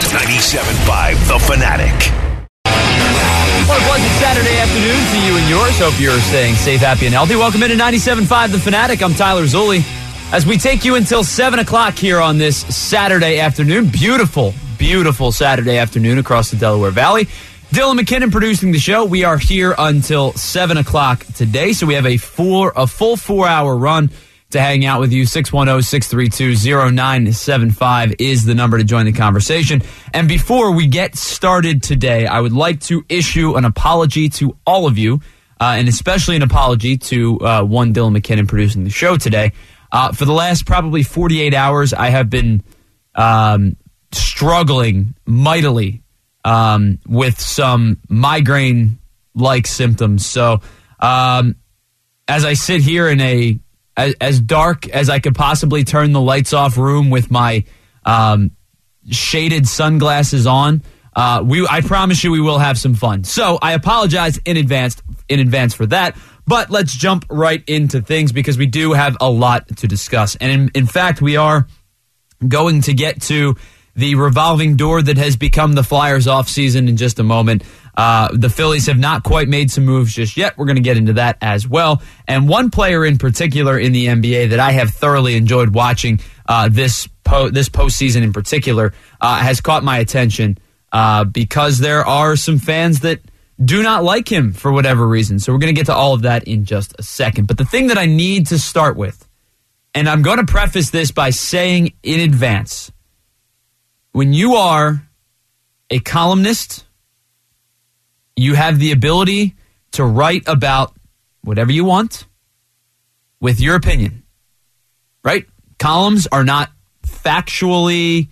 97.5 The Fanatic. Well, a pleasant Saturday afternoon to you and yours. Hope you're staying safe, happy, and healthy. Welcome into 97.5 The Fanatic. I'm Tyler Zulli. As we take you until 7 o'clock here on this Saturday afternoon. Beautiful, beautiful Saturday afternoon across the Delaware Valley. Dylan McKinnon producing the show. We are here until 7 o'clock today, so we have a full 4-hour run to hang out with you. 610-632-0975 is the number to join the conversation. And before we get started today, I would like to issue an apology to all of you, and especially an apology to one Dylan McKinnon producing the show today. For the last probably 48 hours, I have been struggling mightily with some migraine-like symptoms. So as I sit here in as dark as I could possibly turn the lights off room with my shaded sunglasses on, I promise you we will have some fun. So I apologize in advance for that. But let's jump right into things because we do have a lot to discuss. And in fact, we are going to get to the revolving door that has become the Flyers offseason in just a moment. The Phillies have not quite made some moves just yet. We're going to get into that as well. And one player in particular in the NBA that I have thoroughly enjoyed watching this postseason in particular has caught my attention because there are some fans that do not like him for whatever reason. So we're going to get to all of that in just a second. But the thing that I need to start with, and I'm going to preface this by saying in advance, when you are a columnist, you have the ability to write about whatever you want with your opinion, right? Columns are not factually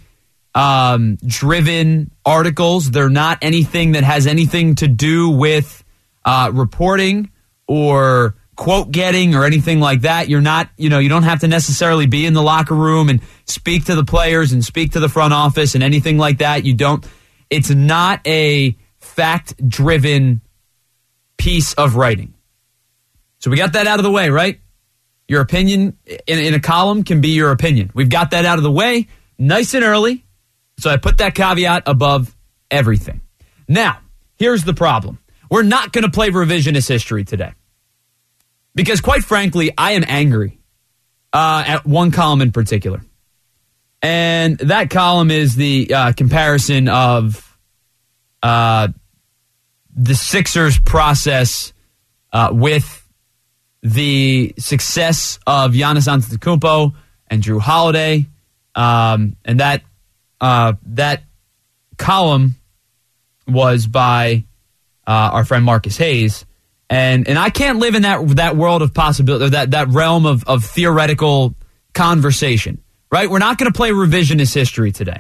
driven articles. They're not anything that has anything to do with reporting or quote getting or anything like that. You're not, you don't have to necessarily be in the locker room and speak to the players and speak to the front office and anything like that. It's not a fact-driven piece of writing. So we got that out of the way, right? Your opinion in a column can be your opinion. We've got that out of the way nice and early. So I put that caveat above everything. Now, here's the problem. We're not going to play revisionist history today. Because quite frankly, I am angry at one column in particular. And that column is the comparison of the Sixers process with the success of Giannis Antetokounmpo and Jrue Holiday. And that column was by our friend Marcus Hayes. And I can't live in that world of possibility, that realm of theoretical conversation, right? We're not going to play revisionist history today.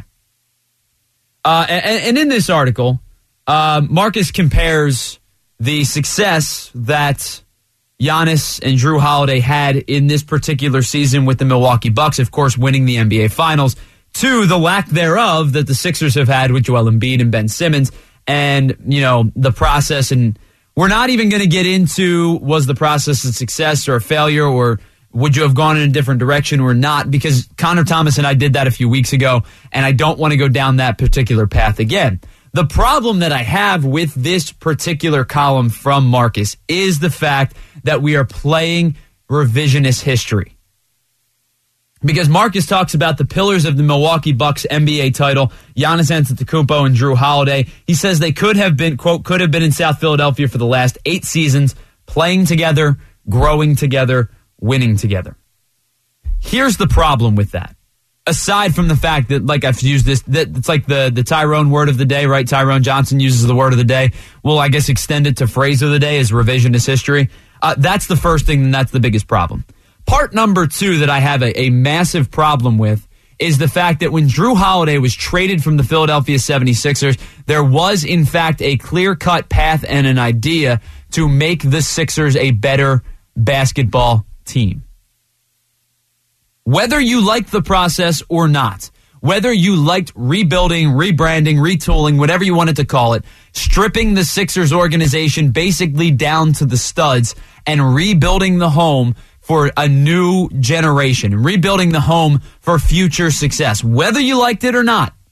And in this article, Marcus compares the success that Giannis and Jrue Holiday had in this particular season with the Milwaukee Bucks, of course, winning the NBA Finals, to the lack thereof that the Sixers have had with Joel Embiid and Ben Simmons, and the process. And we're not even going to get into was the process a success or a failure, or would you have gone in a different direction or not, because Connor Thomas and I did that a few weeks ago, and I don't want to go down that particular path again. The problem that I have with this particular column from Marcus is the fact that we are playing revisionist history. Because Marcus talks about the pillars of the Milwaukee Bucks NBA title, Giannis Antetokounmpo and Jrue Holiday. He says they could have been, quote, could have been in South Philadelphia for the last 8 seasons, playing together, growing together, winning together. Here's the problem with that. Aside from the fact that, like I've used this, that it's like the Tyrone word of the day, right? Tyrone Johnson uses the word of the day. Well, I guess extend it to phrase of the day is revisionist history. That's the first thing, and that's the biggest problem. Part number 2 that I have a massive problem with is the fact that when Jrue Holiday was traded from the Philadelphia 76ers, there was, in fact, a clear-cut path and an idea to make the Sixers a better basketball team. Whether you liked the process or not, whether you liked rebuilding, rebranding, retooling, whatever you wanted to call it, stripping the Sixers organization basically down to the studs and rebuilding the home for a new generation, rebuilding the home for future success. Whether you liked it or not,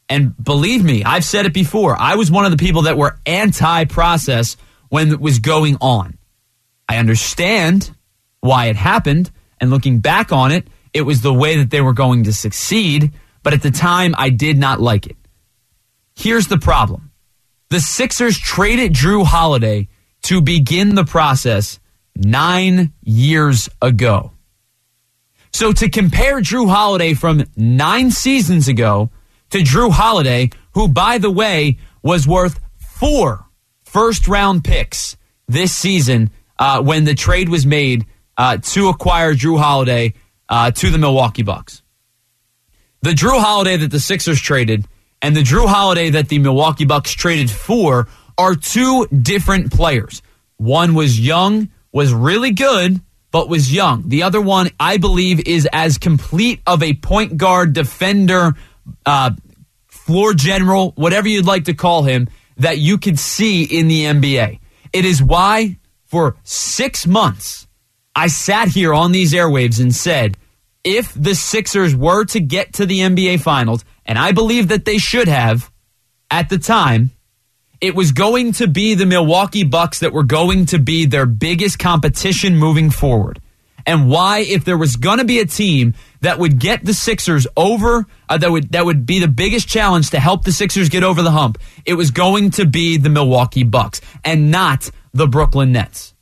And believe me, I've said it before. I was one of the people that were anti-process when it was going on. I understand why it happened, and looking back on it, it was the way that they were going to succeed, but at the time, I did not like it. Here's the problem. The Sixers traded Drew Holiday to begin the process 9 years ago. So to compare Drew Holiday from 9 seasons ago to Drew Holiday, who, by the way, was worth 4 first-round picks this season when the trade was made to acquire Drew Holiday to the Milwaukee Bucks. The Drew Holiday that the Sixers traded and the Drew Holiday that the Milwaukee Bucks traded for are 2 different players. One was young, was really good, but was young. The other one, I believe, is as complete of a point guard, defender, floor general, whatever you'd like to call him, that you could see in the NBA. It is why for 6 months I sat here on these airwaves and said, if the Sixers were to get to the NBA Finals, and I believe that they should have at the time, it was going to be the Milwaukee Bucks that were going to be their biggest competition moving forward. And why, if there was going to be a team that would get the Sixers over, that would be the biggest challenge to help the Sixers get over the hump, it was going to be the Milwaukee Bucks and not the Brooklyn Nets.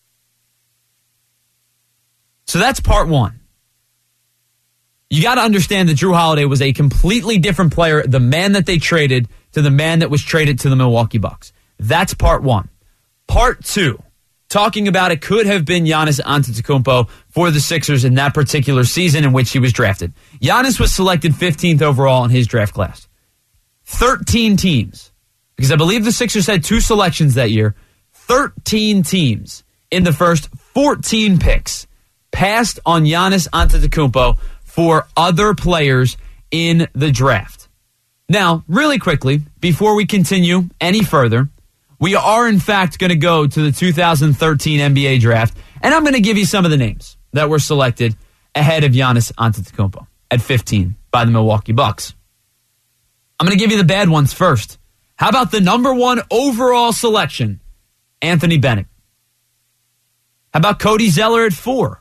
So that's part one. You got to understand that Drew Holiday was a completely different player, the man that they traded to the man that was traded to the Milwaukee Bucks. That's part one. Part two, talking about it could have been Giannis Antetokounmpo for the Sixers in that particular season in which he was drafted. Giannis was selected 15th overall in his draft class. 13 teams, because I believe the Sixers had 2 selections that year. 13 teams in the first 14 picks passed on Giannis Antetokounmpo for other players in the draft. Now, really quickly, before we continue any further, we are in fact going to go to the 2013 NBA draft, and I'm going to give you some of the names that were selected ahead of Giannis Antetokounmpo at 15 by the Milwaukee Bucks. I'm going to give you the bad ones first. How about the number 1 overall selection, Anthony Bennett? How about Cody Zeller at 4?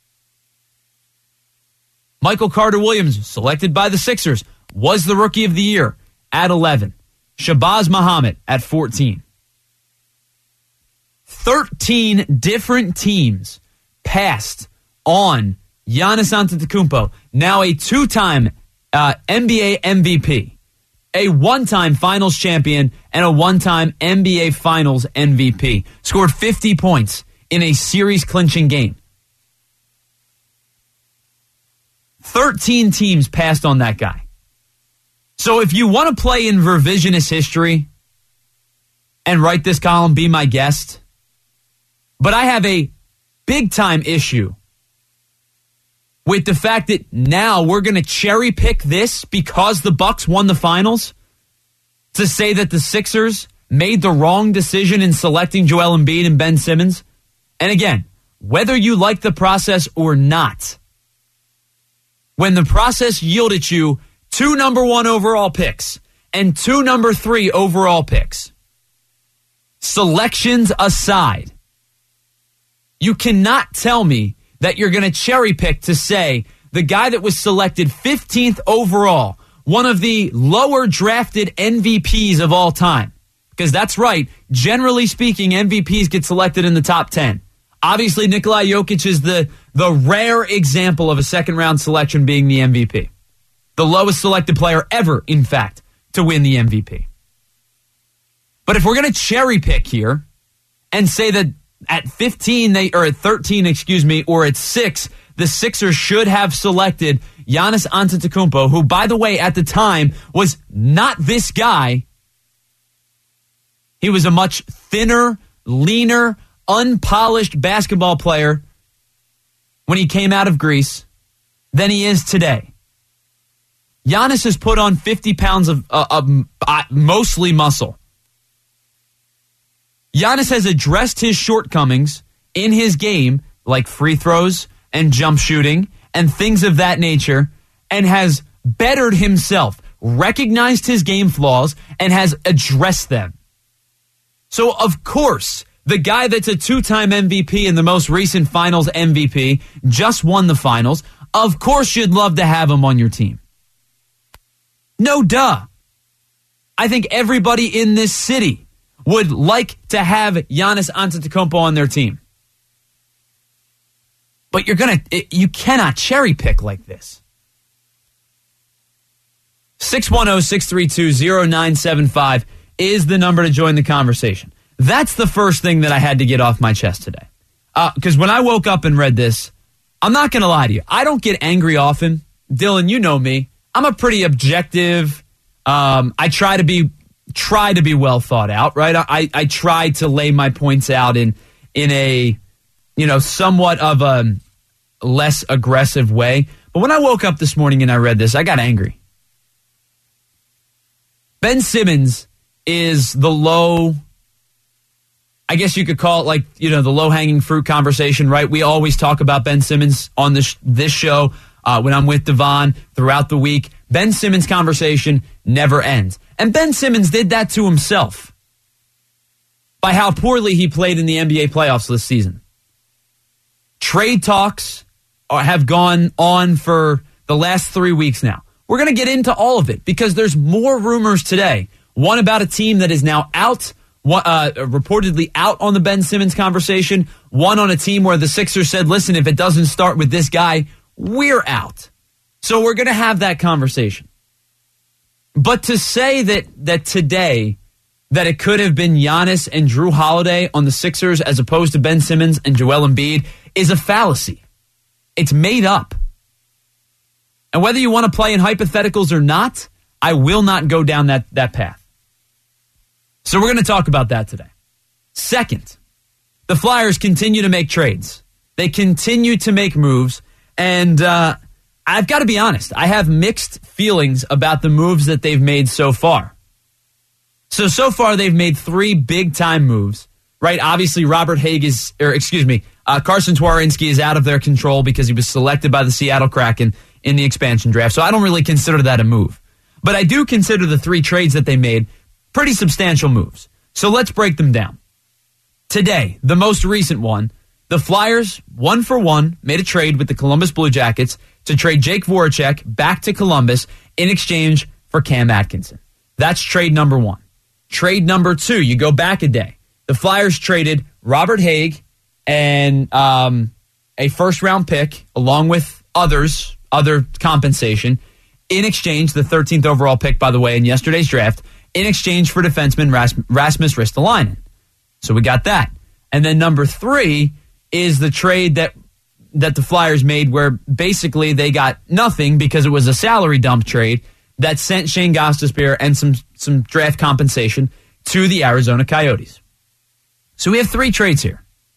Michael Carter-Williams, selected by the Sixers, was the Rookie of the Year at 11. Shabazz Muhammad at 14. 13 different teams passed on Giannis Antetokounmpo, now a 2-time NBA MVP, a 1-time Finals champion, and a 1-time NBA Finals MVP. Scored 50 points in a series-clinching game. 13 teams passed on that guy. So if you want to play in revisionist history and write this column, be my guest. But I have a big-time issue with the fact that now we're going to cherry pick this because the Bucks won the finals to say that the Sixers made the wrong decision in selecting Joel Embiid and Ben Simmons. And again, whether you like the process or not, when the process yielded you 2 number 1 overall picks and 2 number 3 overall picks, selections aside, you cannot tell me that you're going to cherry pick to say the guy that was selected 15th overall, one of the lower drafted MVPs of all time. Because that's right, generally speaking, MVPs get selected in the top 10. Obviously, Nikola Jokic is the rare example of a second-round selection being the MVP. The lowest selected player ever, in fact, to win the MVP. But if we're going to cherry pick here and say that at 15, or at 13, or at 6, the Sixers should have selected Giannis Antetokounmpo, who, by the way, at the time was not this guy. He was a much thinner, leaner, unpolished basketball player when he came out of Greece than he is today. Giannis has put on 50 pounds of mostly muscle. Giannis has addressed his shortcomings in his game, like free throws and jump shooting and things of that nature, and has bettered himself recognized his game flaws and has addressed them. So, of course, the guy that's a two-time MVP and the most recent finals MVP just won the finals. Of course you'd love to have him on your team. No duh. I think everybody in this city would like to have Giannis Antetokounmpo on their team. But you cannot cherry pick like this. 610-632-0975 is the number to join the conversation. That's the first thing that I had to get off my chest today. Because when I woke up and read this, I'm not going to lie to you. I don't get angry often. Dylan, you know me. I'm a pretty objective. I try to be well thought out, right? I try to lay my points out in a, somewhat of a less aggressive way. But when I woke up this morning and I read this, I got angry. Ben Simmons is the low, I guess you could call it the low-hanging fruit conversation, right? We always talk about Ben Simmons on this show when I'm with Devon throughout the week. Ben Simmons conversation never ends. And Ben Simmons did that to himself by how poorly he played in the NBA playoffs this season. Trade talks have gone on for the last 3 weeks now. We're going to get into all of it because there's more rumors today. One about a team that is now out, reportedly out on the Ben Simmons conversation. One on a team where the Sixers said, listen, if it doesn't start with this guy, we're out. So we're going to have that conversation. But to say that today, that it could have been Giannis and Drew Holiday on the Sixers as opposed to Ben Simmons and Joel Embiid is a fallacy. It's made up. And whether you want to play in hypotheticals or not, I will not go down that path. So we're going to talk about that today. Second, the Flyers continue to make trades. They continue to make moves. And I've got to be honest, I have mixed feelings about the moves that they've made so far. So far they've made 3 big-time moves, right? Obviously, Carson Twarynski is out of their control because he was selected by the Seattle Kraken in the expansion draft. So I don't really consider that a move. But I do consider the 3 trades that they made pretty substantial moves. So let's break them down. Today, the most recent one, the Flyers, 1-for-1, made a trade with the Columbus Blue Jackets to trade Jake Voracek back to Columbus in exchange for Cam Atkinson. That's trade number 1. Trade number 2, you go back a day. The Flyers traded Robert Haig and a first-round pick, along with other compensation, in exchange, the 13th overall pick, by the way, in yesterday's draft, in exchange for defenseman Rasmus Ristolainen. So we got that. And then number 3 is the trade that the Flyers made where basically they got nothing because it was a salary dump trade that sent Shane Gostisbehere and some draft compensation to the Arizona Coyotes. So we have 3 trades here.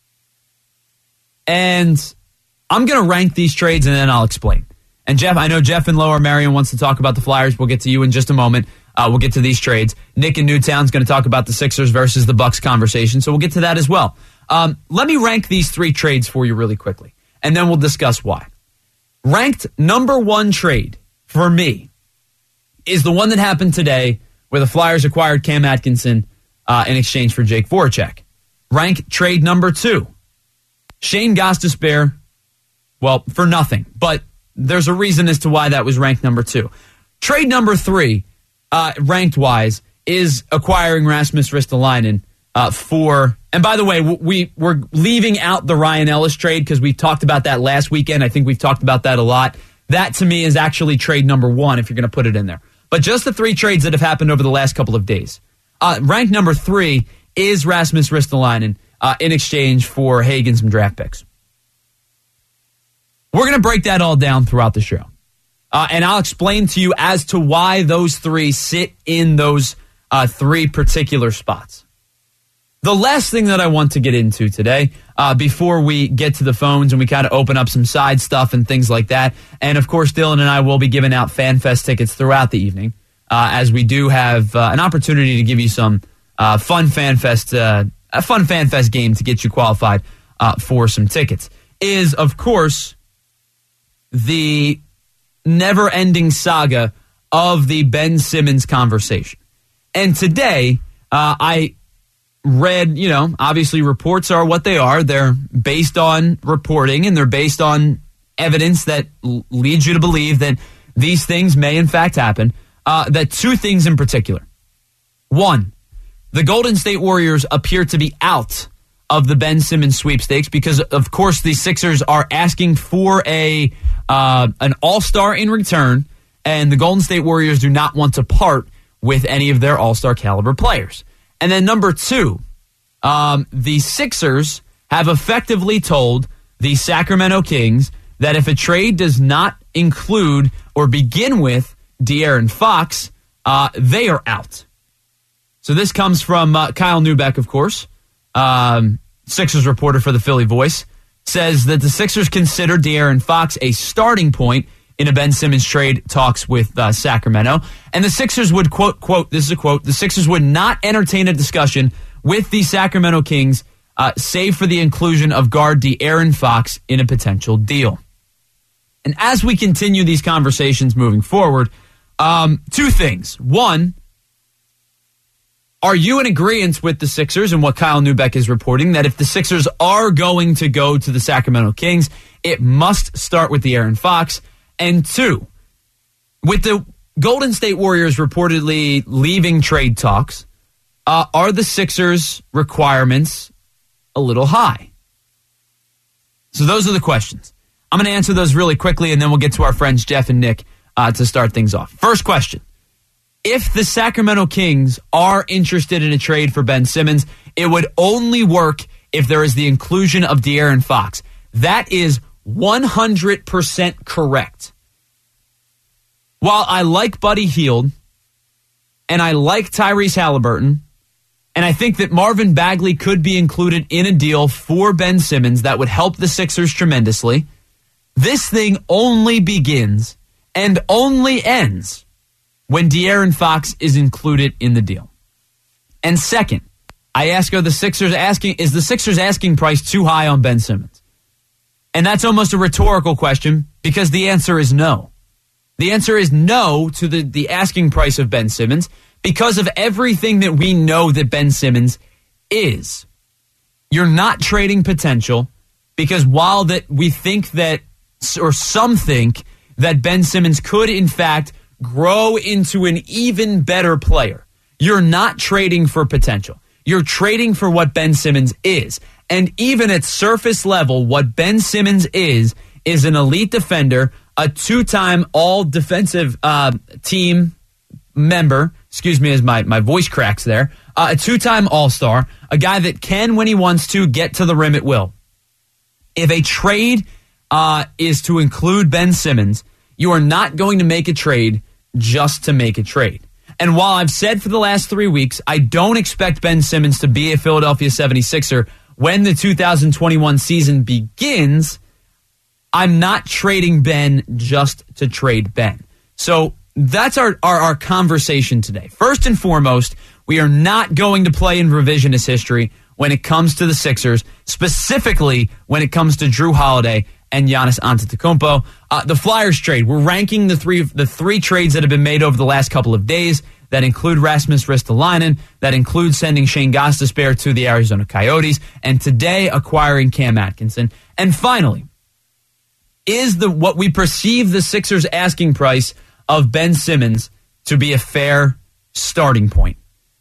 And I'm going to rank these trades and then I'll explain. And Jeff, I know Jeff in Lower Marion wants to talk about the Flyers. We'll get to you in just a moment. We'll get to these trades. Nick in Newtown's going to talk about the Sixers versus the Bucks conversation, so we'll get to that as well. Let me rank these 3 trades for you really quickly, and then we'll discuss why. Ranked number 1 trade for me is the one that happened today where the Flyers acquired Cam Atkinson in exchange for Jake Voracek. Ranked trade number 2, Shane Gostisbehere, well, for nothing, but there's a reason as to why that was ranked number 2. Trade number 3, ranked-wise, is acquiring Rasmus Ristolainen for... And by the way, we're leaving out the Ryan Ellis trade because we talked about that last weekend. I think we've talked about that a lot. That, to me, is actually trade number 1 if you're going to put it in there. But just the 3 trades that have happened over the last couple of days. Ranked number 3 is Rasmus Ristolainen in exchange for Haig and some draft picks. We're going to break that all down throughout the show. And I'll explain to you as to why those 3 sit in those 3 particular spots. The last thing that I want to get into today, before we get to the phones and we kind of open up some side stuff and things like that, and of course Dylan and I will be giving out FanFest tickets throughout the evening, as we do have an opportunity to give you some a fun FanFest game to get you qualified for some tickets, is of course the never-ending saga of the Ben Simmons conversation. And today, I read, obviously reports are what they are. They're based on reporting, and they're based on evidence that leads you to believe that these things may in fact happen. That two things in particular. One, the Golden State Warriors appear to be out of the Ben Simmons sweepstakes because, of course, the Sixers are asking for an all-star in return, and the Golden State Warriors do not want to part with any of their all-star caliber players. And then number two, the Sixers have effectively told the Sacramento Kings that if a trade does not include or begin with De'Aaron Fox, they are out. So this comes from Kyle Neubeck, of course, Sixers reporter for the Philly Voice, says that the Sixers consider De'Aaron Fox a starting point in a Ben Simmons trade talks with Sacramento. And the Sixers would, quote, this is a quote, the Sixers would not entertain a discussion with the Sacramento Kings, save for the inclusion of guard De'Aaron Fox in a potential deal. And as we continue these conversations moving forward, two things. One, are you in agreement with the Sixers and what Kyle Neubeck is reporting, that if the Sixers are going to go to the Sacramento Kings, it must start with De'Aaron Fox? And two, with the Golden State Warriors reportedly leaving trade talks, are the Sixers' requirements a little high? So those are the questions. I'm going to answer those really quickly, and then we'll get to our friends Jeff and Nick to start things off. First question. If the Sacramento Kings are interested in a trade for Ben Simmons, it would only work if there is the inclusion of De'Aaron Fox. That is 100% correct. While I like Buddy Hield, and I like Tyrese Halliburton, and I think that Marvin Bagley could be included in a deal for Ben Simmons that would help the Sixers tremendously, this thing only begins and only ends when De'Aaron Fox is included in the deal. And second, I ask, is the Sixers asking price too high on Ben Simmons? And that's almost a rhetorical question because the answer is no. The answer is no to the asking price of Ben Simmons because of everything that we know that Ben Simmons is. You're not trading potential because while that we think that, or some think that Ben Simmons could in fact grow into an even better player, you're not trading for potential. You're trading for what Ben Simmons is. And even at surface level, what Ben Simmons is an elite defender, a two-time all-defensive team member, excuse me as my voice cracks there, a two-time all-star, a guy that can, when he wants to, get to the rim at will. If a trade is to include Ben Simmons, you are not going to make a trade just to make a trade. And while I've said for the last 3 weeks, I don't expect Ben Simmons to be a Philadelphia 76er when the 2021 season begins, I'm not trading Ben just to trade Ben. So that's our conversation today. First and foremost, we are not going to play in revisionist history when it comes to the Sixers, specifically when it comes to Jrue Holiday and Giannis Antetokounmpo. The Flyers trade, we're ranking the three trades that have been made over the last couple of days that include Rasmus Ristolainen, that include sending Shane Gostisbehere to the Arizona Coyotes, and today acquiring Cam Atkinson. And finally, is what we perceive the Sixers asking price of Ben Simmons to be a fair starting point?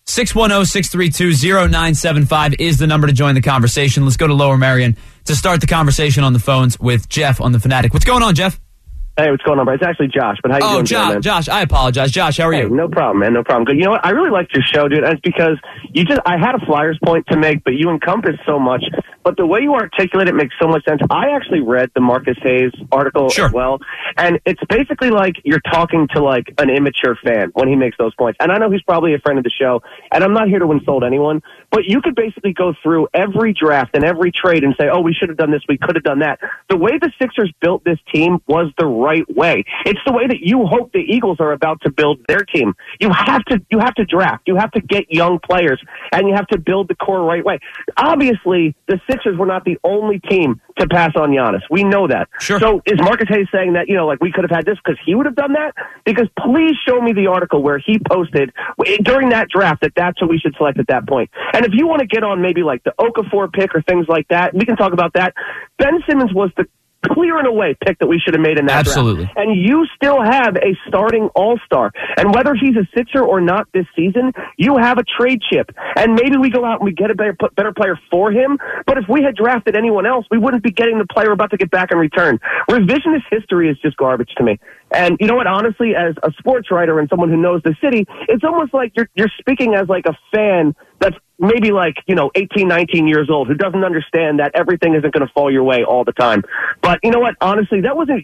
610-632-0975 is the number to join the conversation. Let's go to Lower Merion to start the conversation on the phones with Jeff on The Fanatic. What's going on, Jeff? Hey, what's going on, bro? It's actually Josh, but how you doing, man? Josh, I apologize. Josh, how are you? No problem, man. No problem. Good. You know what? I really liked your show, dude. That's because I had a Flyers point to make, but you encompass so much. But the way you articulate it makes so much sense. I actually read the Marcus Hayes article as well, and it's basically like you're talking to like an immature fan when he makes those points. And I know he's probably a friend of the show, and I'm not here to insult anyone, but you could basically go through every draft and every trade and say, oh, we should have done this, we could have done that. The way the Sixers built this team was the right way. It's the way that you hope the Eagles are about to build their team. You have to draft. You have to get young players, and you have to build the core right way. Obviously, the Sixers were not the only team to pass on Giannis. We know that. Sure. So is Marcus Hayes saying that, like we could have had this because he would have done that? Because please show me the article where he posted during that draft that that's what we should select at that point. And if you want to get on maybe like the Okafor pick or things like that, we can talk about that. Ben Simmons was the clear and away pick that we should have made in that Absolutely. draft. And you still have a starting all-star. And whether he's a Sixer or not this season, you have a trade chip. And maybe we go out and we get a better player for him. But if we had drafted anyone else, we wouldn't be getting the player we're about to get back in return. Revisionist history is just garbage to me. And you know what? Honestly, as a sports writer and someone who knows the city, it's almost like you're speaking as like a fan that's maybe like, 18, 19 years old who doesn't understand that everything isn't going to fall your way all the time. But you know what? Honestly,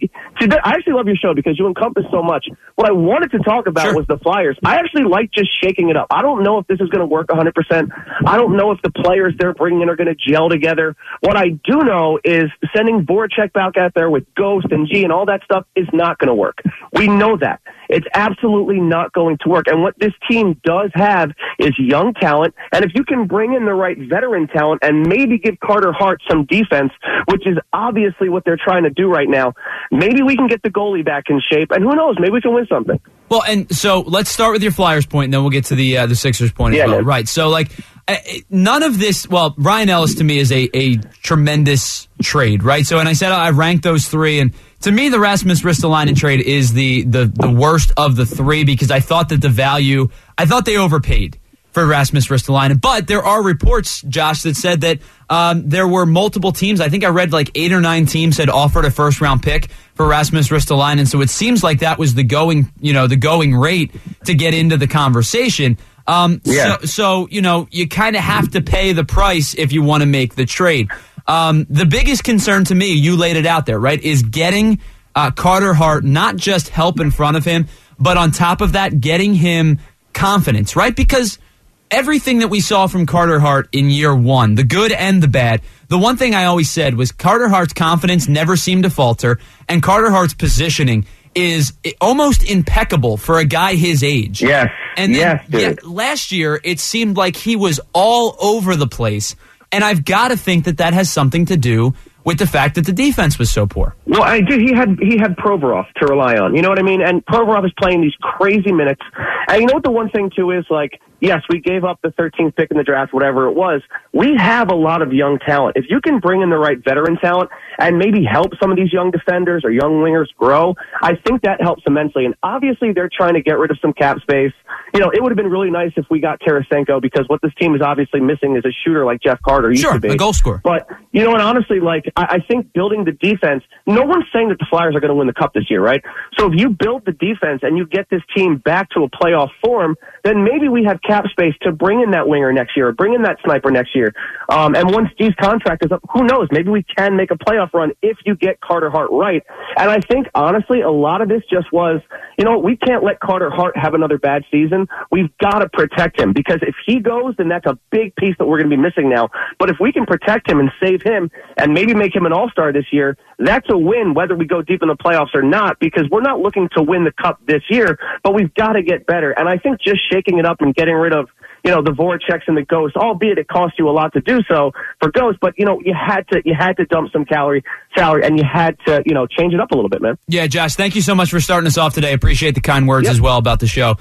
I actually love your show because you encompass so much. What I wanted to talk about was the Flyers. I actually like just shaking it up. I don't know if this is going to work 100%. I don't know if the players they're bringing in are going to gel together. What I do know is sending Voracek back out there with Ghost and G and all that stuff is not going to work. We know that. It's absolutely not going to work. And what this team does have is young talent. And if you can bring in the right veteran talent and maybe give Carter Hart some defense, which is obviously what they're trying to do right now, maybe we can get the goalie back in shape. And who knows, maybe we can win something. Well, and so let's start with your Flyers point, and then we'll get to the Sixers point as well. Man. Right. So, none of this, Ryan Ellis to me is a tremendous trade, right? So, and I said I ranked those three, and to me, the Rasmus Ristolainen trade is the worst of the three because I thought that they overpaid for Rasmus Ristolainen. But there are reports, Josh, that said that there were multiple teams. I think I read like 8 or 9 teams had offered a first-round pick for Rasmus Ristolainen. So it seems like that was the going rate to get into the conversation. So you kind of have to pay the price if you want to make the trade. The biggest concern to me, you laid it out there, right, is getting Carter Hart not just help in front of him, but on top of that, getting him confidence, right? Because everything that we saw from Carter Hart in year one, the good and the bad, the one thing I always said was Carter Hart's confidence never seemed to falter, and Carter Hart's positioning is almost impeccable for a guy his age. Yes. And then, last year, it seemed like he was all over the place. And I've got to think that has something to do with the fact that the defense was so poor. Well, I did. He had Provorov to rely on. You know what I mean? And Provorov is playing these crazy minutes. And you know what the one thing, too, is? Yes, we gave up the 13th pick in the draft, whatever it was. We have a lot of young talent. If you can bring in the right veteran talent and maybe help some of these young defenders or young wingers grow, I think that helps immensely. And obviously, they're trying to get rid of some cap space. It would have been really nice if we got Tarasenko because what this team is obviously missing is a shooter like Jeff Carter used to be. Sure, a goal scorer. But, and honestly, I think building the defense, no one's saying that the Flyers are going to win the Cup this year, right? So if you build the defense and you get this team back to a playoff form, then maybe we have cap space to bring in that winger next year or bring in that sniper next year. And once G's contract is up, who knows? Maybe we can make a playoff run if you get Carter Hart right. And I think, honestly, a lot of this just was, we can't let Carter Hart have another bad season. We've got to protect him because if he goes, then that's a big piece that we're going to be missing now. But if we can protect him and save him and maybe make him an all-star this year, that's a win whether we go deep in the playoffs or not because we're not looking to win the Cup this year, but we've got to get better. And I think just shaking it up and getting rid of, the Voraceks and the Ghosts, albeit it cost you a lot to do so for Ghosts, but, you had to dump some salary and you had to, change it up a little bit, man. Yeah, Josh, thank you so much for starting us off today. Appreciate the kind words as well about the show.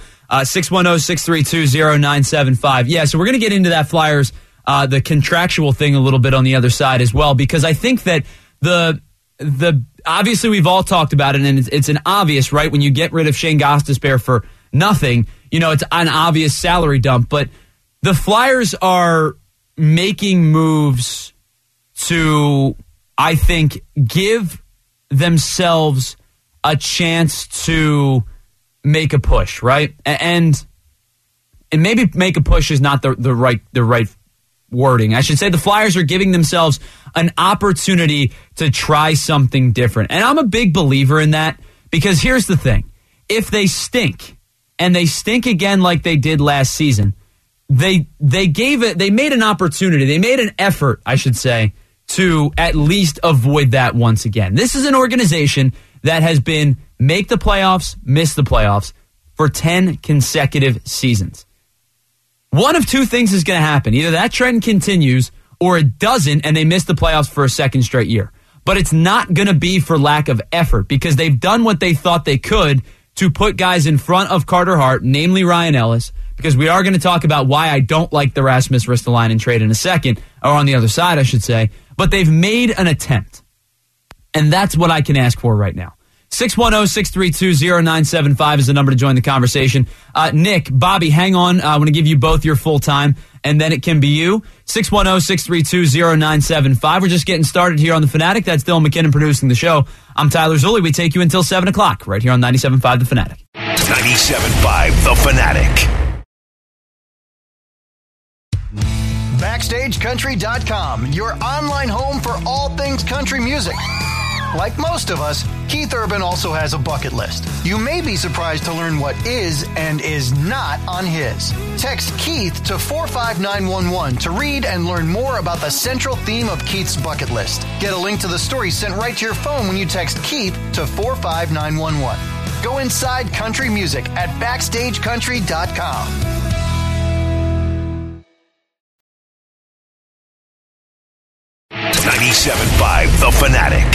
610-632-0975. Yeah, so we're going to get into that Flyers, the contractual thing a little bit on the other side as well, because I think that the obviously we've all talked about it, and it's an obvious, right? When you get rid of Shane Gostisbehere for nothing, it's an obvious salary dump. But the Flyers are making moves to, I think, give themselves a chance to make a push, right? And maybe make a push is not the right wording. I should say the Flyers are giving themselves an opportunity to try something different. And I'm a big believer in that because here's the thing. If they stink, and they stink again like they did last season, they made an opportunity, they made an effort, I should say, to at least avoid that once again. This is an organization that has been make the playoffs, miss the playoffs for 10 consecutive seasons. One of two things is going to happen. Either that trend continues or it doesn't, and they miss the playoffs for a second straight year. But it's not going to be for lack of effort because they've done what they thought they could to put guys in front of Carter Hart, namely Ryan Ellis, because we are going to talk about why I don't like the Rasmus Ristolainen trade in a second, or on the other side, I should say. But they've made an attempt, and that's what I can ask for right now. 610-632-0975 is the number to join the conversation. Nick, Bobby, hang on. I want to give you both your full time, and then it can be you. 610-632-0975. We're just getting started here on The Fanatic. That's Dylan McKinnon producing the show. I'm Tyler Zulli. We take you until 7 o'clock right here on 97.5 The Fanatic. 97.5 The Fanatic. BackstageCountry.com, your online home for all things country music. Like most of us, Keith Urban also has a bucket list. You may be surprised to learn what is and is not on his. Text Keith to 45911 to read and learn more about the central theme of Keith's bucket list. Get a link to the story sent right to your phone when you text Keith to 45911. Go inside country music at BackstageCountry.com. The Fanatic.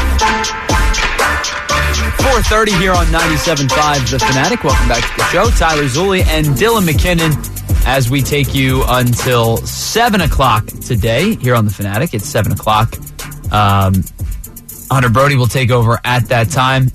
4:30 here on 97.5 The Fanatic. Welcome back to the show. Tyler Zulli and Dylan McKinnon as we take you until 7 o'clock today here on The Fanatic. It's 7 o'clock. Hunter Brody will take over at that time.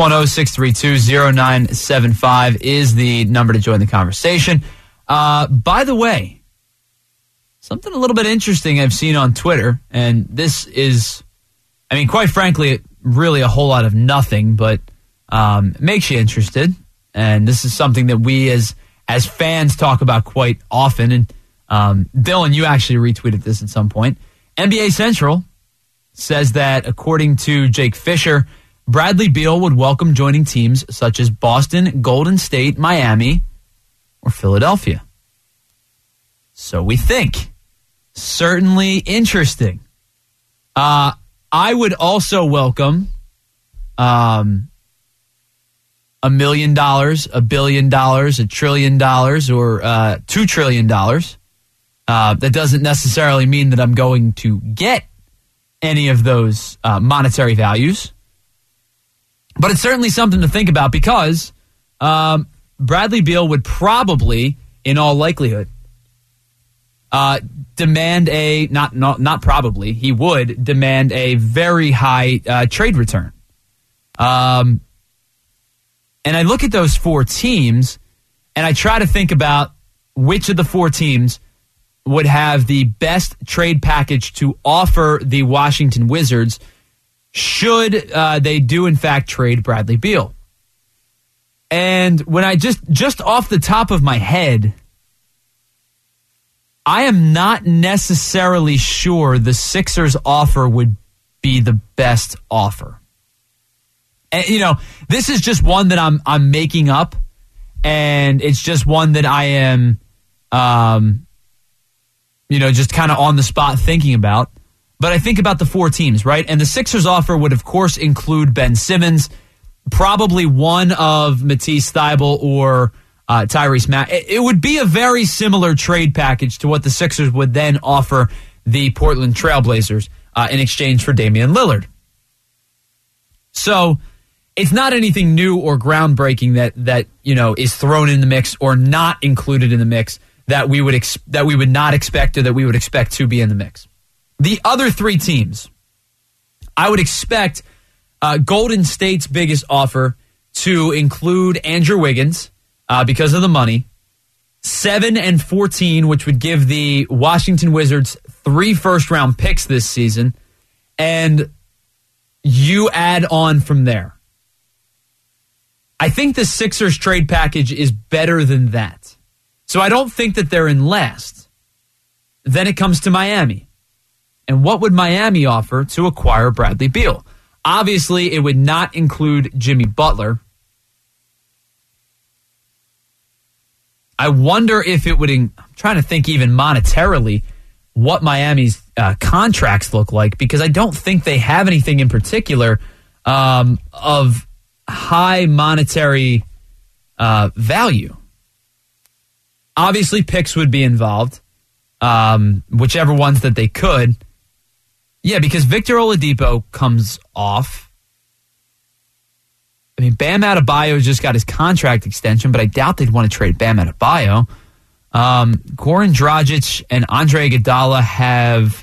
610-632-0975 is the number to join the conversation. By the way, something a little bit interesting I've seen on Twitter, and this is, I mean, quite frankly, really a whole lot of nothing, but makes you interested. And this is something that we as fans talk about quite often. And Dylan, you actually retweeted this at some point. NBA Central says that, according to Jake Fisher, Bradley Beal would welcome joining teams such as Boston, Golden State, Miami, or Philadelphia. So we think. Certainly interesting. I would also welcome $1 million, $1 billion, $1 trillion, or $2 trillion. That doesn't necessarily mean that I'm going to get any of those monetary values. But it's certainly something to think about because Bradley Beal would probably, in all likelihood, demand he would demand a very high trade return. And I look at those four teams and I try to think about which of the four teams would have the best trade package to offer the Washington Wizards should they do in fact trade Bradley Beal. And when I just off the top of my head, I am not necessarily sure the Sixers offer would be the best offer. And, this is just one that I'm making up, and it's just one that I am, just kind of on the spot thinking about. But I think about the four teams, right? And the Sixers offer would, of course, include Ben Simmons, probably one of Matisse Thybulle or Tyrese Maxey. It would be a very similar trade package to what the Sixers would then offer the Portland Trailblazers in exchange for Damian Lillard. So it's not anything new or groundbreaking that is thrown in the mix or not included in the mix that we would not expect or that we would expect to be in the mix. The other three teams, I would expect Golden State's biggest offer to include Andrew Wiggins, because of the money, 7 and 14, which would give the Washington Wizards 3 first-round picks this season, and you add on from there. I think the Sixers trade package is better than that. So I don't think that they're in last. Then it comes to Miami. And what would Miami offer to acquire Bradley Beal? Obviously, it would not include Jimmy Butler. I wonder if it would, I'm trying to think even monetarily, what Miami's contracts look like, because I don't think they have anything in particular of high monetary value. Obviously, picks would be involved, whichever ones that they could. Yeah, because Victor Oladipo comes off. I mean, Bam Adebayo just got his contract extension, but I doubt they'd want to trade Bam Adebayo. Goran Dragic and Andre Iguodala have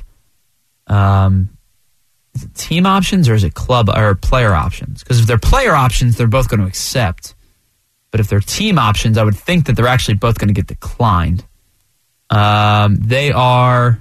is it team options or is it club or player options? Because if they're player options, they're both going to accept. But if they're team options, I would think that they're actually both going to get declined. They are,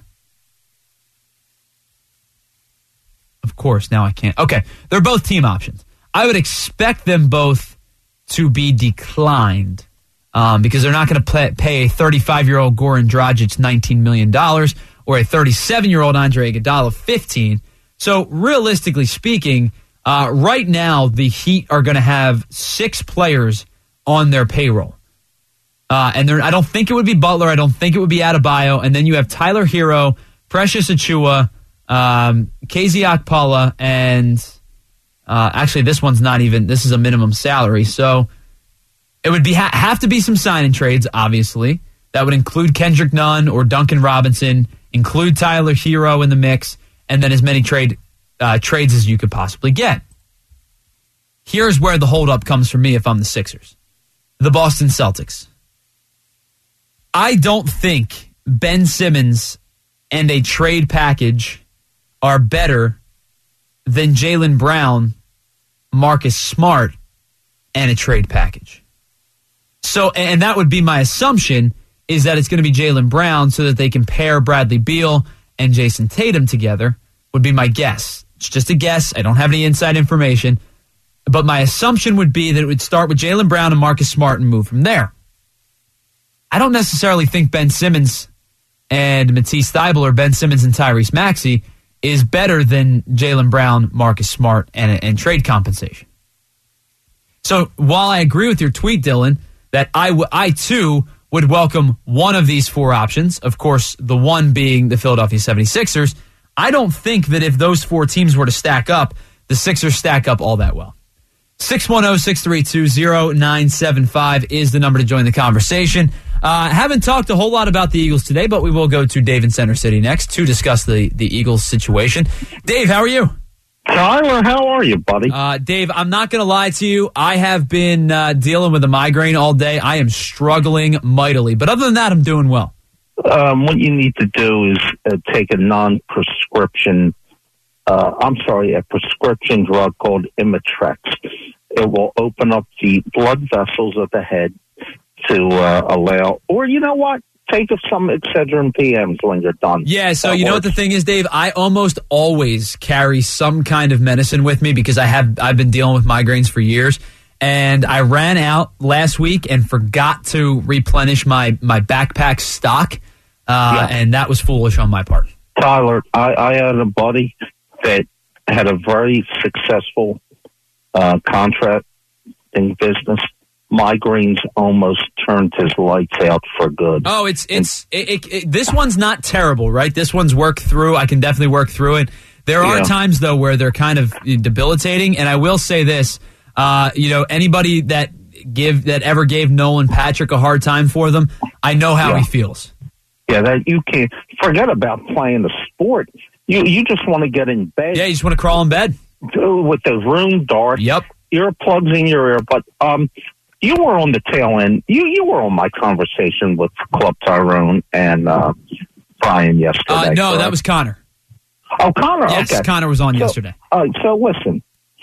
of course, now I can't. Okay, they're both team options. I would expect them both to be declined because they're not going to pay a 35-year-old Goran Dragic $19 million or a 37-year-old Andre Iguodala $15 million. So realistically speaking, right now the Heat are going to have 6 players on their payroll. And I don't think it would be Butler. I don't think it would be Adebayo. And then you have Tyler Hero, Precious Achiuwa, KZ Okpala, and actually this one's not even, this is a minimum salary. So it would be have to be some sign-in trades, obviously. That would include Kendrick Nunn or Duncan Robinson, include Tyler Hero in the mix, and then as many trades as you could possibly get. Here's where the holdup comes for me if I'm the Sixers. The Boston Celtics. I don't think Ben Simmons and a trade package are better than Jaylen Brown, Marcus Smart, and a trade package. So, and that would be my assumption, is that it's going to be Jaylen Brown so that they can pair Bradley Beal and Jason Tatum together, would be my guess. It's just a guess. I don't have any inside information. But my assumption would be that it would start with Jaylen Brown and Marcus Smart and move from there. I don't necessarily think Ben Simmons and Matisse Thybulle or Ben Simmons and Tyrese Maxey is better than Jaylen Brown, Marcus Smart, and trade compensation. So while I agree with your tweet, Dylan, that I too would welcome one of these 4 options, of course, the one being the Philadelphia 76ers, I don't think that if those 4 teams were to stack up, the Sixers stack up all that well. 610-632-0975 is the number to join the conversation. Haven't talked a whole lot about the Eagles today, but we will go to Dave in Center City next to discuss the Eagles situation. Dave, how are you? Tyler, how are you, buddy? Dave, I'm not going to lie to you. I have been dealing with a migraine all day. I am struggling mightily. But other than that, I'm doing well. What you need to do is take a non-prescription, a prescription drug called Imitrex. It will open up the blood vessels of the head to allow, or you know what? Take some Excedrin PMs when you're done. Yeah, so you know what the thing is, Dave? I almost always carry some kind of medicine with me because I've been dealing with migraines for years. And I ran out last week and forgot to replenish my backpack stock. And that was foolish on my part. Tyler, I had a buddy that had a very successful contract in business. Migraines almost turned his lights out for good. Oh, this one's not terrible, right? This one's worked through. I can definitely work through it. There are times though where they're kind of debilitating, and I will say this: anybody that ever gave Nolan Patrick a hard time for them, I know how he feels. Yeah, that you can't forget about playing the sport. You just want to get in bed. Yeah, you just want to crawl in bed with the room dark. Yep. Earplugs in your ear, but you were on the tail end. You were on my conversation with Club Tyrone and Brian yesterday. No, correct? That was Connor. Oh, Connor. Yes, okay. Connor was on yesterday. So listen,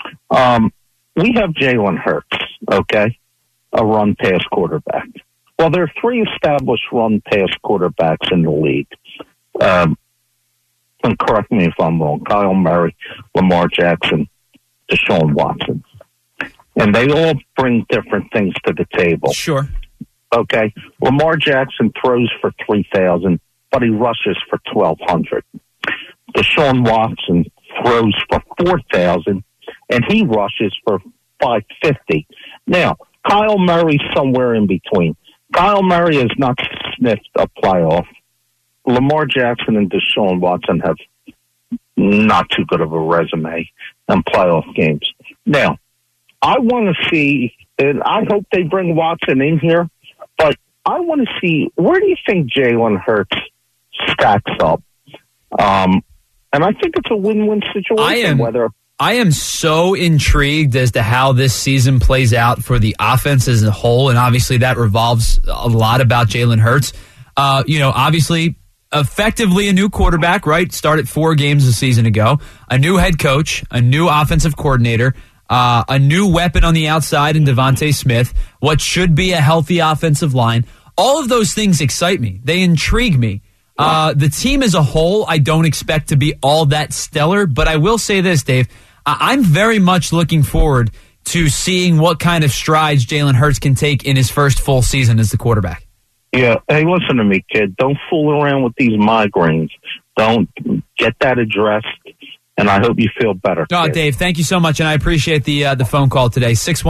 we have Jalen Hurts, okay, a run-pass quarterback. Well, there are 3 established run-pass quarterbacks in the league. And correct me if I'm wrong, Kyle Murray, Lamar Jackson, Deshaun Watson. And they all bring different things to the table. Sure. Okay. Lamar Jackson throws for 3,000, but he rushes for 1,200. Deshaun Watson throws for 4,000, and he rushes for 550. Now, Kyle Murray's somewhere in between. Kyle Murray has not sniffed a playoff. Lamar Jackson and Deshaun Watson have not too good of a resume in playoff games. Now, I want to see, and I hope they bring Watson in here, but I want to see, where do you think Jalen Hurts stacks up? And I think it's a win-win situation. I am so intrigued as to how this season plays out for the offense as a whole, and obviously that revolves a lot about Jalen Hurts. Obviously, effectively a new quarterback, right? Started 4 games a season ago. A new head coach, a new offensive coordinator, a new weapon on the outside in Devontae Smith, what should be a healthy offensive line. All of those things excite me. They intrigue me. The team as a whole, I don't expect to be all that stellar, but I will say this, Dave. I'm very much looking forward to seeing what kind of strides Jalen Hurts can take in his first full season as the quarterback. Yeah. Hey, listen to me, kid. Don't fool around with these migraines. Don't get that addressed, and I hope you feel better. Oh, Dave, thank you so much, and I appreciate the phone call today.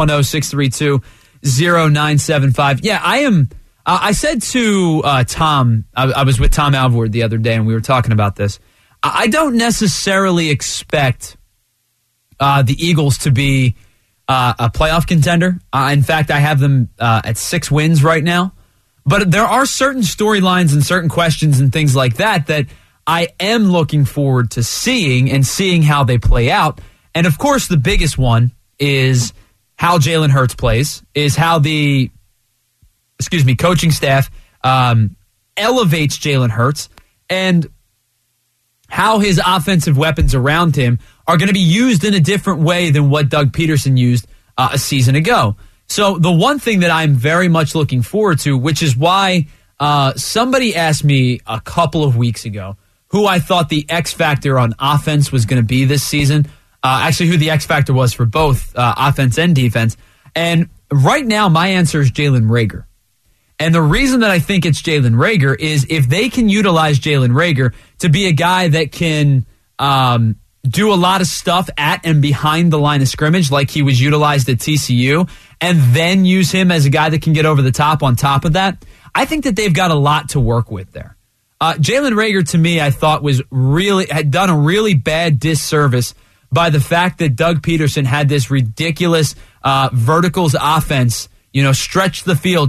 610-632-0975. Yeah, I am... I said to Tom, I was with Tom Alvord the other day, and we were talking about this. I don't necessarily expect the Eagles to be a playoff contender. In fact, I have them at 6 wins right now. But there are certain storylines and certain questions and things like that I am looking forward to seeing how they play out. And, of course, the biggest one is how Jalen Hurts plays, is how the coaching staff elevates Jalen Hurts, and how his offensive weapons around him are going to be used in a different way than what Doug Peterson used a season ago. So the one thing that I'm very much looking forward to, which is why somebody asked me a couple of weeks ago who I thought the X factor on offense was going to be this season, actually who the X factor was for both offense and defense. And right now my answer is Jalen Reagor. And the reason that I think it's Jalen Reagor is if they can utilize Jalen Reagor to be a guy that can do a lot of stuff at and behind the line of scrimmage like he was utilized at TCU, and then use him as a guy that can get over the top on top of that, I think that they've got a lot to work with there. Jalen Reagor, to me, I thought had done a really bad disservice by the fact that Doug Peterson had this ridiculous verticals offense, stretch the field,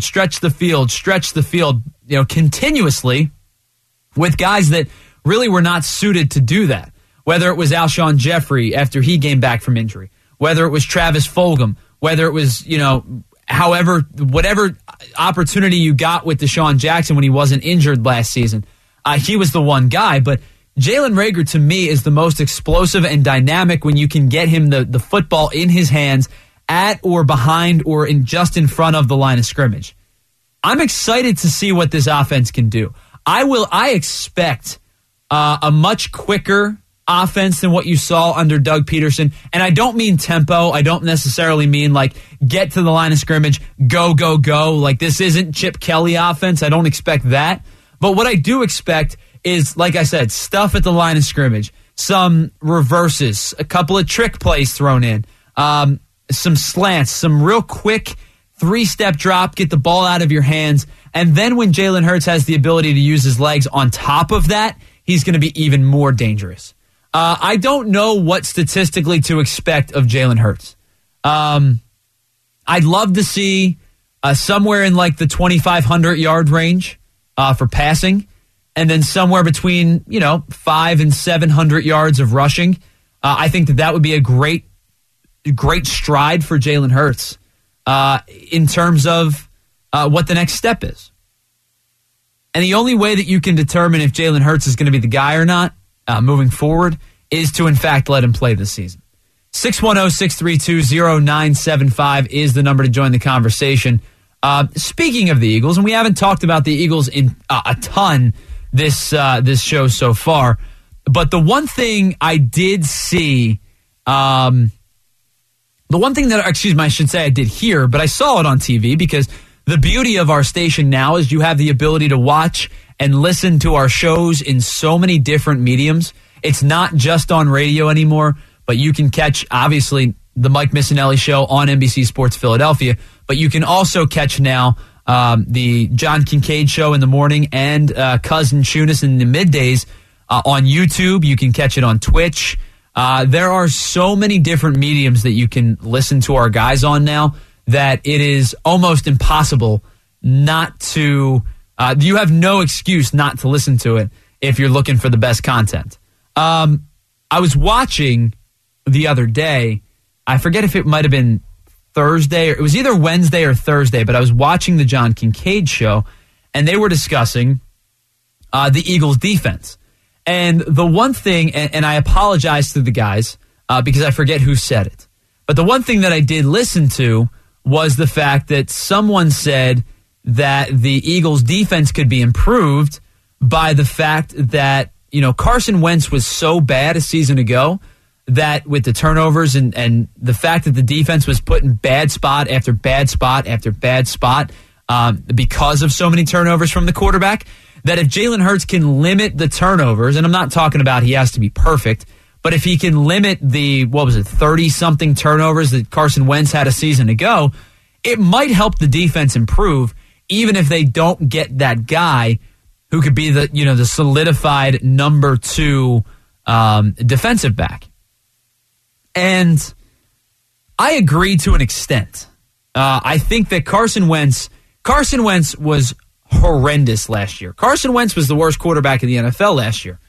continuously with guys that really were not suited to do that. Whether it was Alshon Jeffrey after he came back from injury, whether it was Travis Fulgham, whether it was, whatever opportunity you got with Deshaun Jackson when he wasn't injured last season, he was the one guy. But Jalen Reagor, to me, is the most explosive and dynamic when you can get him the football in his hands at or behind or just in front of the line of scrimmage. I'm excited to see what this offense can do. I expect a much quicker offense than what you saw under Doug Peterson. And I don't mean tempo. I don't necessarily mean get to the line of scrimmage, go, go, go. This isn't Chip Kelly offense. I don't expect that. But what I do expect is, like I said, stuff at the line of scrimmage, some reverses, a couple of trick plays thrown in, some slants, some real quick 3-step drop, get the ball out of your hands. And then when Jalen Hurts has the ability to use his legs on top of that, he's going to be even more dangerous. I don't know what statistically to expect of Jalen Hurts. I'd love to see somewhere in the 2,500-yard range for passing, and then somewhere between 500 and 700 yards of rushing. I think that would be a great stride for Jalen Hurts in terms of what the next step is. And the only way that you can determine if Jalen Hurts is going to be the guy or not moving forward is to, in fact, let him play this season. 610-632-0975 is the number to join the conversation. Speaking of the Eagles, and we haven't talked about the Eagles in a ton this show so far, but the one thing I did see, I should say I did hear, but I saw it on TV because the beauty of our station now is you have the ability to watch and listen to our shows in so many different mediums. It's not just on radio anymore, but you can catch, obviously, the Mike Missinelli Show on NBC Sports Philadelphia, but you can also catch now the John Kincaid Show in the morning and Cousin Chunas in the middays on YouTube. You can catch it on Twitch. There are so many different mediums that you can listen to our guys on now that it is almost impossible not to, you have no excuse not to listen to it if you're looking for the best content. I was watching the other day, I forget if it might have been Thursday, or it was either Wednesday or Thursday, but I was watching the John Kincaid show, and they were discussing the Eagles' defense. And the one thing, and I apologize to the guys because I forget who said it, but the one thing that I did listen to was the fact that someone said that the Eagles' defense could be improved by the fact that, you know, Carson Wentz was so bad a season ago that with the turnovers and the fact that the defense was put in bad spot after bad spot after bad spot because of so many turnovers from the quarterback, that if Jalen Hurts can limit the turnovers, and I'm not talking about he has to be perfect, but if he can limit the, 30-something turnovers that Carson Wentz had a season ago, it might help the defense improve, even if they don't get that guy who could be the solidified number 2 defensive back. And I agree to an extent. I think that Carson Wentz was horrendous last year. Carson Wentz was the worst quarterback in the NFL last year.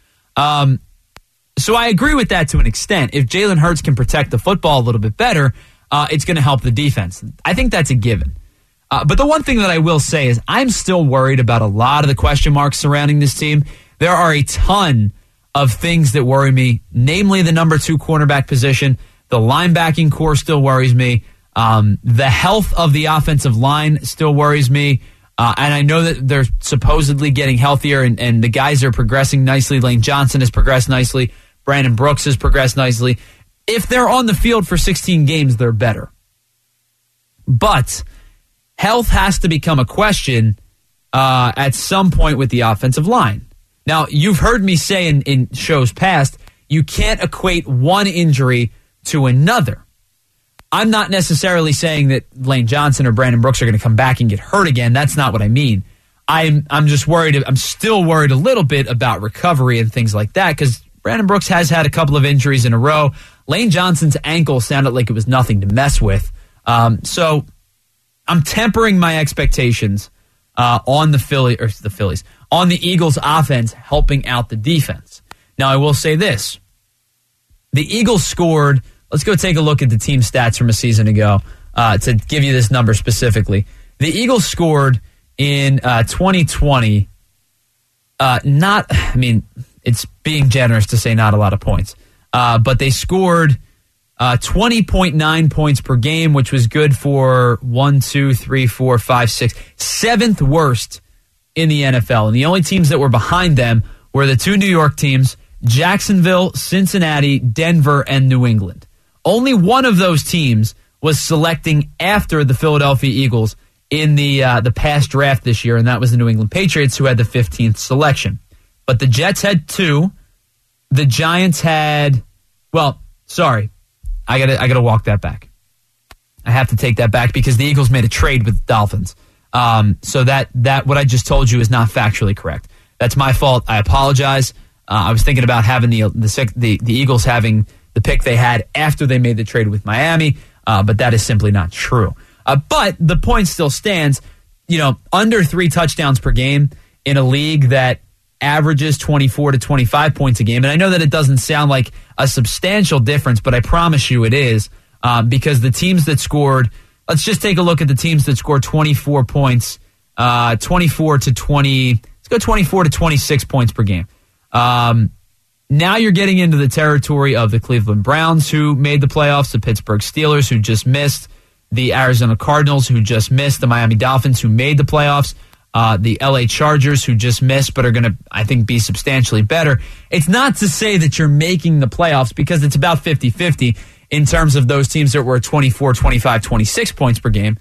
So I agree with that to an extent. If Jalen Hurts can protect the football a little bit better, it's going to help the defense. I think that's a given. But the one thing that I will say is I'm still worried about a lot of the question marks surrounding this team. There are a ton of things that worry me, namely the number 2 cornerback position. The linebacking core still worries me. The health of the offensive line still worries me. And I know that they're supposedly getting healthier, and the guys are progressing nicely. Lane Johnson has progressed nicely. Brandon Brooks has progressed nicely. If they're on the field for 16 games, they're better. But health has to become a question at some point with the offensive line. Now, you've heard me say in shows past, you can't equate one injury to another. I'm not necessarily saying that Lane Johnson or Brandon Brooks are going to come back and get hurt again. That's not what I mean. I'm just worried. I'm still worried a little bit about recovery and things like that because Brandon Brooks has had a couple of injuries in a row. Lane Johnson's ankle sounded like it was nothing to mess with. So I'm tempering my expectations on the Phillies, on the Eagles offense helping out the defense. Now, I will say this. The Eagles scored, let's go take a look at the team stats from a season ago to give you this number specifically. The Eagles scored in 2020, it's being generous to say not a lot of points, but they scored 20.9 points per game, which was good for 7th worst in the NFL. And the only teams that were behind them were the 2 New York teams, Jacksonville, Cincinnati, Denver, and New England. Only one of those teams was selecting after the Philadelphia Eagles in the past draft this year, and that was the New England Patriots, who had the 15th selection. But the Jets had 2. The Giants had, I gotta walk that back. I have to take that back because the Eagles made a trade with the Dolphins. So that what I just told you is not factually correct. That's my fault. I apologize. I was thinking about having the Eagles having the pick they had after they made the trade with Miami, but that is simply not true. But the point still stands. Under 3 touchdowns per game in a league that averages 24 to 25 points a game. And I know that it doesn't sound like a substantial difference, but I promise you it is, because the teams that scored, let's just take a look at the teams that scored 24 points, 24 to 20, let's go 24 to 26 points per game. Now you're getting into the territory of the Cleveland Browns, who made the playoffs, the Pittsburgh Steelers, who just missed, the Arizona Cardinals, who just missed, the Miami Dolphins, who made the playoffs, the LA Chargers, who just missed but are going to, I think, be substantially better. It's not to say that you're making the playoffs because it's about 50-50 in terms of those teams that were 24, 25, 26 points per game.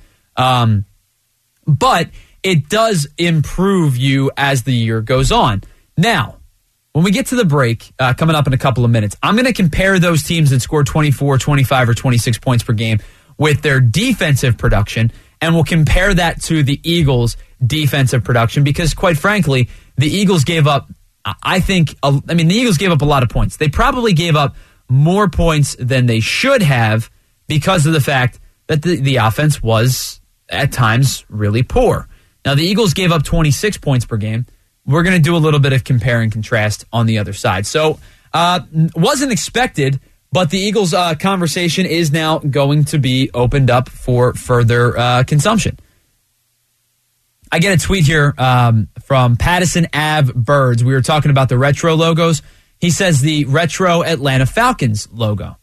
But it does improve you as the year goes on. Now, when we get to the break, coming up in a couple of minutes, I'm going to compare those teams that scored 24, 25, or 26 points per game with their defensive production, and we'll compare that to the Eagles' defensive production because, quite frankly, the Eagles gave up, the Eagles gave up a lot of points. They probably gave up more points than they should have because of the fact that the offense was, at times, really poor. Now, the Eagles gave up 26 points per game. We're going to do a little bit of compare and contrast on the other side. So, wasn't expected, but the Eagles' conversation is now going to be opened up for further consumption. I get a tweet here from Pattison Ave Birds. We were talking about the retro logos. He says the retro Atlanta Falcons logo.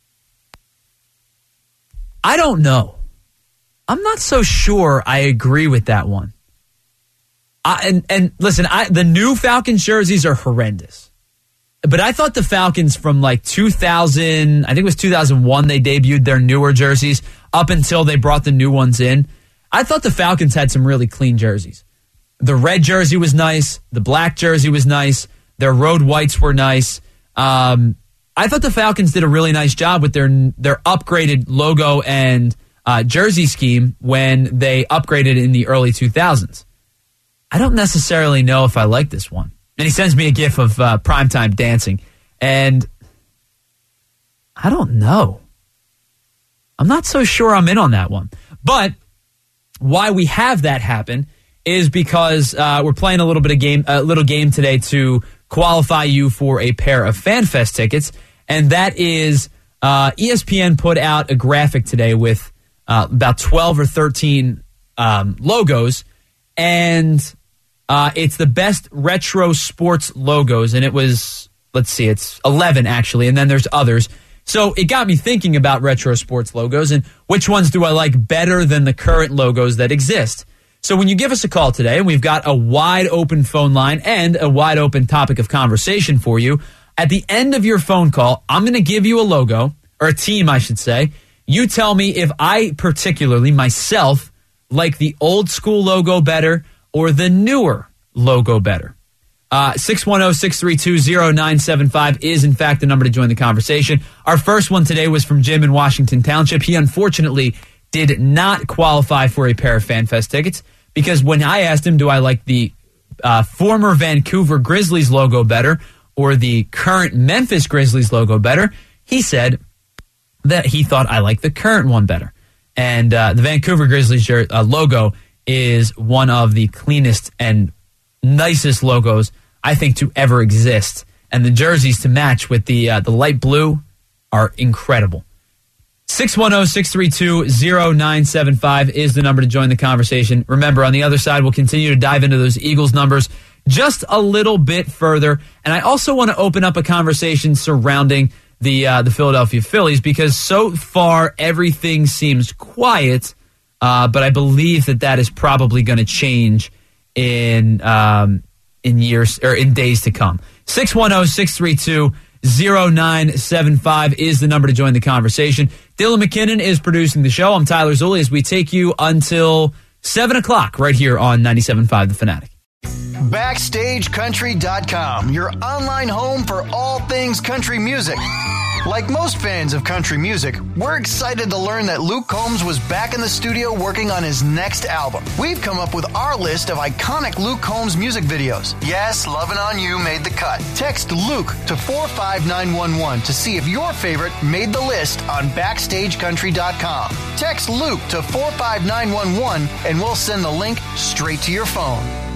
I don't know. I'm not so sure I agree with that one. And listen, the new Falcons jerseys are horrendous. But I thought the Falcons from like 2000, I think it was 2001, they debuted their newer jerseys up until they brought the new ones in. I thought the Falcons had some really clean jerseys. The red jersey was nice. The black jersey was nice. Their road whites were nice. I thought the Falcons did a really nice job with their upgraded logo and jersey scheme when they upgraded in the early 2000s. I don't necessarily know if I like this one. And he sends me a gif of primetime dancing. And I don't know. I'm not so sure I'm in on that one. But why we have that happen is because we're playing a little game today to qualify you for a pair of FanFest tickets. And that is ESPN put out a graphic today with about 12 or 13 logos. And it's the best retro sports logos, and it was, it's 11 actually, and then there's others. So it got me thinking about retro sports logos and which ones do I like better than the current logos that exist. So when you give us a call today, and we've got a wide open phone line and a wide open topic of conversation for you, at the end of your phone call, I'm going to give you a logo, or a team I should say. You tell me if I particularly, myself, like the old school logo better or the newer logo better. 610-632-0975 is, in fact, the number to join the conversation. Our first one today was from Jim in Washington Township. He unfortunately did not qualify for a pair of FanFest tickets because when I asked him, do I like the former Vancouver Grizzlies logo better or the current Memphis Grizzlies logo better, he said that he thought I liked the current one better. And the Vancouver Grizzlies logo is one of the cleanest and nicest logos I think to ever exist. And the jerseys to match with the light blue are incredible. 610-632-0975 is the number to join the conversation. Remember, on the other side, we'll continue to dive into those Eagles numbers just a little bit further. And I also want to open up a conversation surrounding the Philadelphia Phillies because so far everything seems quiet. But I believe that is probably going to change in years or in days to come. 610-632-0975 is the number to join the conversation. Dylan McKinnon is producing the show. I'm Tyler Zulli as we take you until 7 o'clock right here on 97.5 The Fanatic. BackstageCountry.com, your online home for all things country music. Like most fans of country music, we're excited to learn that Luke Combs was back in the studio working on his next album. We've come up with our list of iconic Luke Combs music videos. Yes, Lovin' On You made the cut. Text Luke to 45911 to see if your favorite made the list on BackstageCountry.com. Text Luke to 45911 and we'll send the link straight to your phone.